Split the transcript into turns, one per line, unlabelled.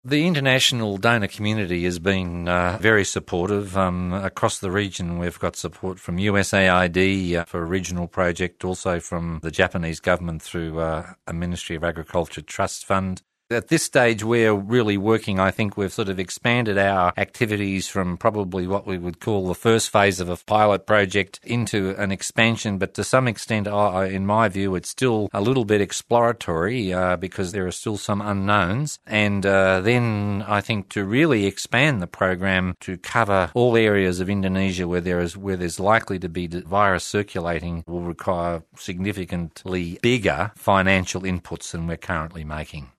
The international donor community has been very supportive. Across the region, we've got support from USAID for a regional project, also from the Japanese government through a Ministry of Agriculture Trust Fund. At this stage, we're really working. I think we've sort of expanded our activities from probably what we would call the first phase of a pilot project into an expansion, but to some extent, in my view, it's still a little bit exploratory because there are still some unknowns. And then I think to really expand the program to cover all areas of Indonesia where there's likely to be virus circulating will require significantly bigger financial inputs than we're currently making.